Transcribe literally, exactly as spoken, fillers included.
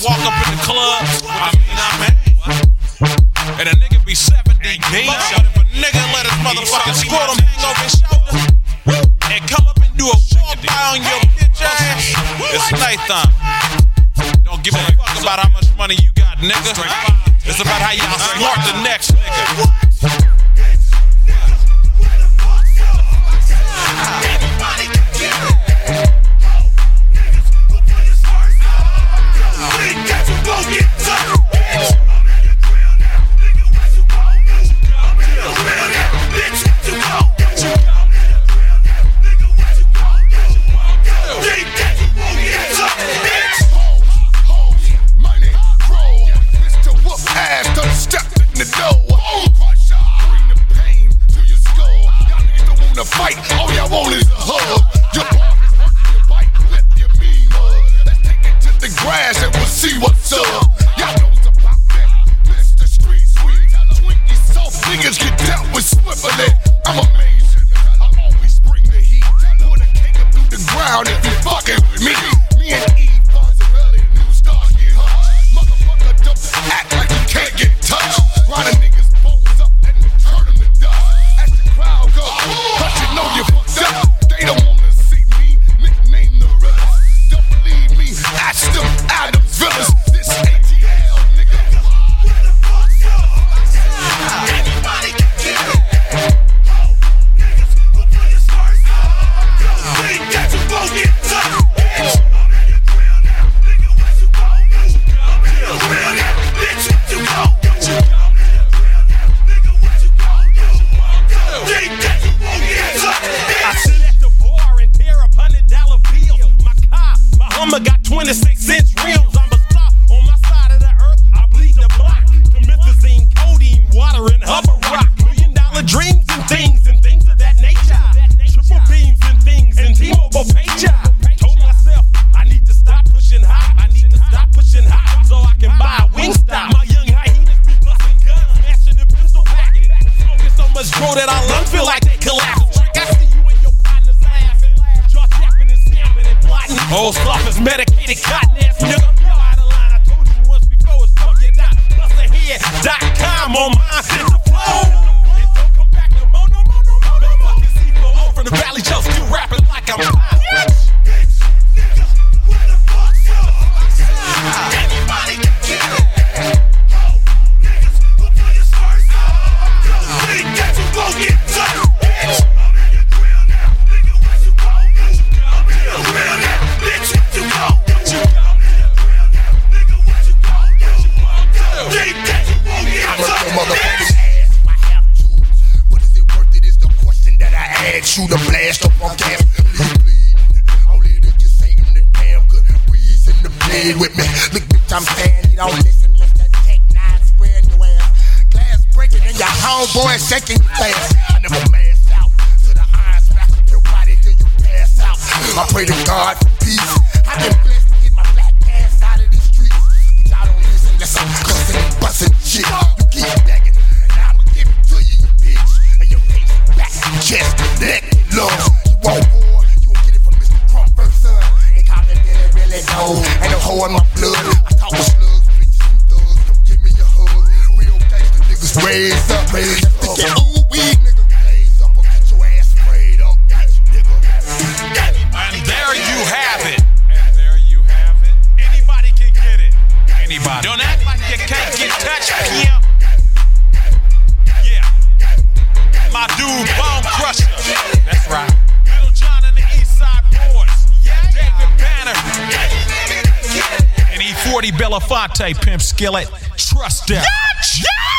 walk up in the club, I mean, I'm at, and a nigga be seventy deep. If a nigga let his motherfucking scrotum hang over his shoulder and come up and do a walk by on your bitch ass, it's nighttime. Don't give a fuck about how much money you got, nigga. It's about how y'all smart the next nigga. Anybody can get it. Niggas who put his first up. We got to go get turned. I'm in the grill now. Nigga, what you gon' do? I'm in the grill now. Bitch, what you gon' do? I'm in the grill now. Nigga, what you gon' do? We got to go get turned. Bitch. Hoes, money, grow. Mister Whoop ass done stepped in the door. Bring the pain to your skull. Y'all niggas don't wanna fight. All y'all want is a hug. Your bark is working your bite. Flip your mean mug. Let's take it to the grass and we'll see what's up. Y'all knows about that. Mister Street Sweet. Twinkie soft niggas get dealt with swiftly. I'm amazing. I always bring the heat. Put a cake up through the ground if you fucking with me. Me and Eve, Fonzarelli, new stars get hushed. Motherfucker don't act like you can't get touched. Grind a nigga's bones up and turn them to dust. As the crowd goes, but you know you fucked up. They don't wanna see me, nickname the rest. Don't believe me, ask them Adams Villas. This A T L, nigga. Where the fuck's up? Anybody can get it. Niggas who put his first up. We got to go get turned. Bitch, I'm in the grill now. Nigga, what you gon' do? I'm in the grill now. Bitch, what you gon' do? I'm in the grill now. Nigga, what you gon' do? We got to go get turned. I sit at the bar and tear up hundred dollar bills. My car, my Hummer got twenty-six inch rims. I'm a star on my side of the earth. I bleed the block. Promethazine, codeine, water, and hover rock. Million dollar dreams and things and things of that nature. Triple beams and things and T-Mobile pager. Told myself I need to stop pushing high. I need to stop pushing high so I can buy a Wingstop. My young hyenas be busting guns, smashing the pistol packet. Smoking so much dro that our lungs feel like they collapse. I see you and your partners laughing, jaw tapping and snapping and plotting. Old soft as medicated cotton ass nigga. You're out of line. I told you once before it's fuck you die. Bust ahead dot com on mine. Hit the flow. And don't come back no more, no more, no more. No fucking C four O from the Valley Joe, still rapping like I'm hot. Bitch, nigga, where the fuck's up? Anybody can get it. Niggas who put his first up. We got to go get turned. Bitch, I'm in the grill now. Nigga, what you gon' do? I'm in the grill now. Bitch, what you gon' do? I'm in the grill now. Nigga, what you gon' do? We got to go get I'm a turned. motherfucking ass if I have to. But is it worth it is the question that I ask you. To blast up on gas, leave bleeding. Only to just say in the damn good breeze in the bed with me. Look, bitch, I'm saying you don't listen. Let's just take nine square in your ass. Glass breaking and your homeboy shaking your fast. I never mass out to the iron smack up your body till you pass out. I pray to God for peace. I've been blessed to get my black ass out of these streets. But y'all don't listen unless I'm cussing and busting shit. You keep begging, and I'ma give it to you, you bitch. And your face, back, chest, neck, lungs. You want war, you won't get it from Mister Crawford's son. They call me Billy, Billy Gold. Ain't no hoe in my blood. I talk with slugs, bitches and thugs. Come give me a hug. Real gangsta niggas raise up, raise up. Think that ooh wee nigga blaze up or get your ass sprayed up. Got you, nigga. And there you have it. And there you have it. Anybody can get it. Anybody. Don't act like you can't get touched, pimp. Yeah. My dude, Bone Crusher. That's right. Little John and the East Side Boys. David Banner. And E forty Belafonte, Pimp Skillet. Trust them. Yeah, yeah.